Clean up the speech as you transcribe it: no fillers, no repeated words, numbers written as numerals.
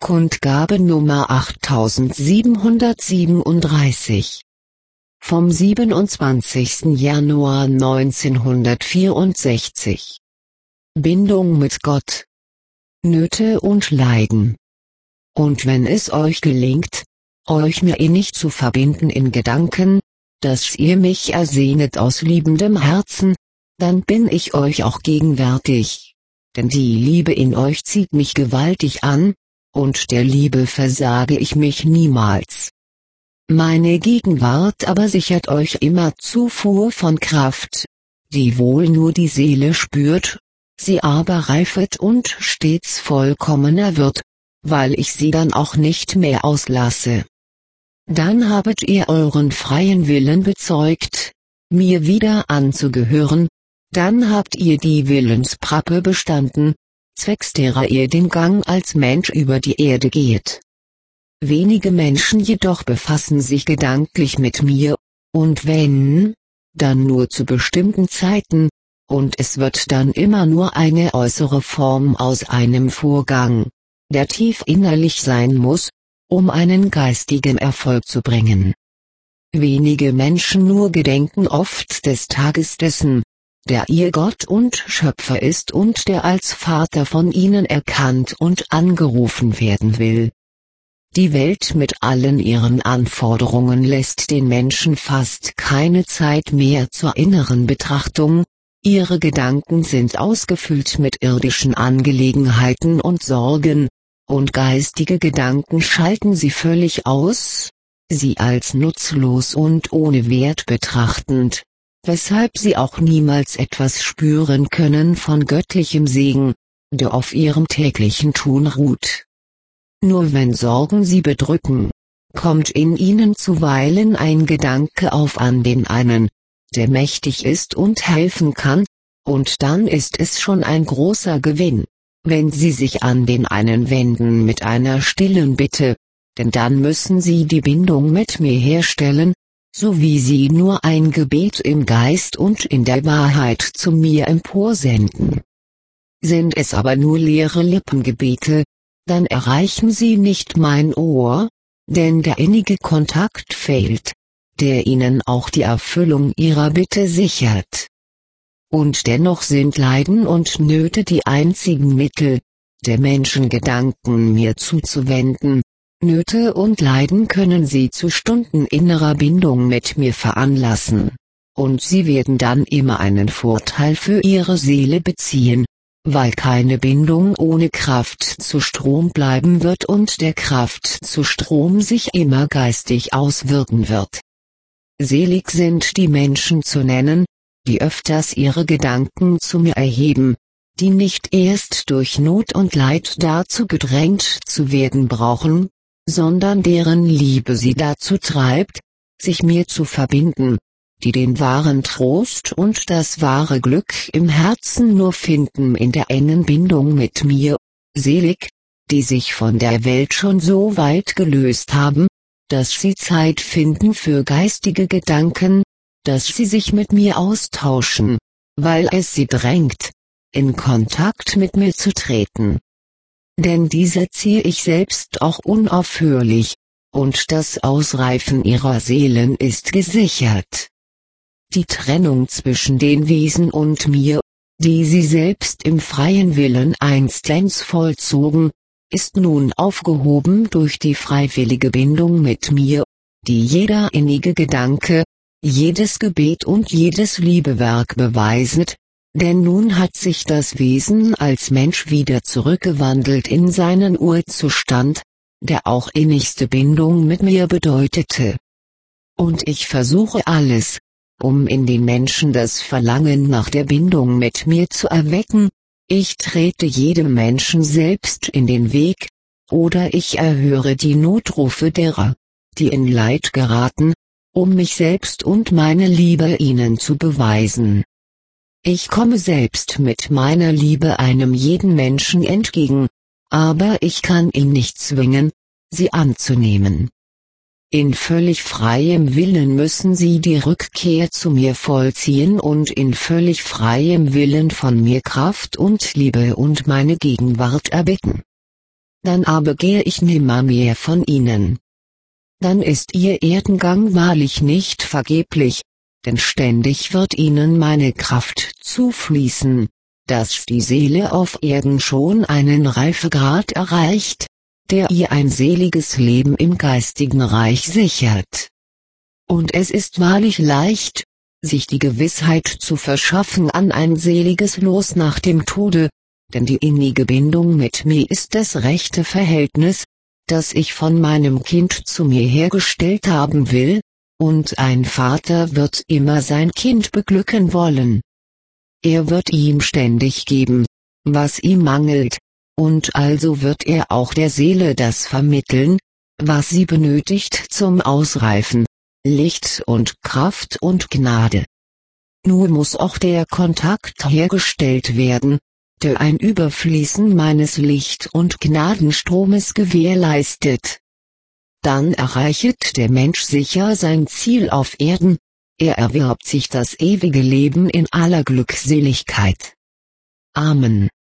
Kundgabe Nummer 8737 vom 27. Januar 1964. Bindung mit Gott. Nöte und Leiden. Und wenn es euch gelingt, euch mir innig zu verbinden in Gedanken, dass ihr mich ersehnet aus liebendem Herzen, dann bin ich euch auch gegenwärtig. Denn die Liebe in euch zieht mich gewaltig an, und der Liebe versage ich mich niemals. Meine Gegenwart aber sichert euch immer Zufuhr von Kraft, die wohl nur die Seele spürt, sie aber reifet und stets vollkommener wird, weil ich sie dann auch nicht mehr auslasse. Dann habet ihr euren freien Willen bezeugt, mir wieder anzugehören, dann habt ihr die Willensprappe bestanden, zwecks derer ihr den Gang als Mensch über die Erde geht. Wenige Menschen jedoch befassen sich gedanklich mit mir, und wenn, dann nur zu bestimmten Zeiten, und es wird dann immer nur eine äußere Form aus einem Vorgang, der tief innerlich sein muss, um einen geistigen Erfolg zu bringen. Wenige Menschen nur gedenken oft des Tages dessen, der ihr Gott und Schöpfer ist und der als Vater von ihnen erkannt und angerufen werden will. Die Welt mit allen ihren Anforderungen lässt den Menschen fast keine Zeit mehr zur inneren Betrachtung, ihre Gedanken sind ausgefüllt mit irdischen Angelegenheiten und Sorgen, und geistige Gedanken schalten sie völlig aus, sie als nutzlos und ohne Wert betrachtend, weshalb sie auch niemals etwas spüren können von göttlichem Segen, der auf ihrem täglichen Tun ruht. Nur wenn Sorgen sie bedrücken, kommt in ihnen zuweilen ein Gedanke auf an den einen, der mächtig ist und helfen kann, und dann ist es schon ein großer Gewinn, wenn sie sich an den einen wenden mit einer stillen Bitte, denn dann müssen sie die Bindung mit mir herstellen, so wie sie nur ein Gebet im Geist und in der Wahrheit zu mir emporsenden. Sind es aber nur leere Lippengebete, dann erreichen sie nicht mein Ohr, denn der innige Kontakt fehlt, der ihnen auch die Erfüllung ihrer Bitte sichert. Und dennoch sind Leiden und Nöte die einzigen Mittel, der Menschen Gedanken mir zuzuwenden. Nöte und Leiden können sie zu Stunden innerer Bindung mit mir veranlassen, und sie werden dann immer einen Vorteil für ihre Seele beziehen, weil keine Bindung ohne Kraft zu Strom bleiben wird und der Kraft zu Strom sich immer geistig auswirken wird. Selig sind die Menschen zu nennen, die öfters ihre Gedanken zu mir erheben, die nicht erst durch Not und Leid dazu gedrängt zu werden brauchen, sondern deren Liebe sie dazu treibt, sich mir zu verbinden, die den wahren Trost und das wahre Glück im Herzen nur finden in der engen Bindung mit mir, selig, die sich von der Welt schon so weit gelöst haben, dass sie Zeit finden für geistige Gedanken, dass sie sich mit mir austauschen, weil es sie drängt, in Kontakt mit mir zu treten. Denn diese ziehe ich selbst auch unaufhörlich, und das Ausreifen ihrer Seelen ist gesichert. Die Trennung zwischen den Wesen und mir, die sie selbst im freien Willen einstens vollzogen, ist nun aufgehoben durch die freiwillige Bindung mit mir, die jeder innige Gedanke, jedes Gebet und jedes Liebewerk beweiset, denn nun hat sich das Wesen als Mensch wieder zurückgewandelt in seinen Urzustand, der auch innigste Bindung mit mir bedeutete. Und ich versuche alles, um in den Menschen das Verlangen nach der Bindung mit mir zu erwecken, ich trete jedem Menschen selbst in den Weg, oder ich erhöre die Notrufe derer, die in Leid geraten, um mich selbst und meine Liebe ihnen zu beweisen. Ich komme selbst mit meiner Liebe einem jeden Menschen entgegen, aber ich kann ihn nicht zwingen, sie anzunehmen. In völlig freiem Willen müssen sie die Rückkehr zu mir vollziehen und in völlig freiem Willen von mir Kraft und Liebe und meine Gegenwart erbitten. dann aber gehe ich nimmermehr von ihnen. Dann ist ihr Erdengang wahrlich nicht vergeblich, denn ständig wird ihnen meine Kraft zufließen, dass die Seele auf Erden schon einen Reifegrad erreicht, der ihr ein seliges Leben im geistigen Reich sichert. Und es ist wahrlich leicht, sich die Gewissheit zu verschaffen an ein seliges Los nach dem Tode, denn die innige Bindung mit mir ist das rechte Verhältnis, das ich von meinem Kind zu mir hergestellt haben will, und ein Vater wird immer sein Kind beglücken wollen. Er wird ihm ständig geben, was ihm mangelt, und also wird er auch der Seele das vermitteln, was sie benötigt zum Ausreifen, Licht und Kraft und Gnade. Nur muss auch der Kontakt hergestellt werden, der ein Überfließen meines Licht- und Gnadenstromes gewährleistet. Dann erreichet der Mensch sicher sein Ziel auf Erden, er erwirbt sich das ewige Leben in aller Glückseligkeit. Amen.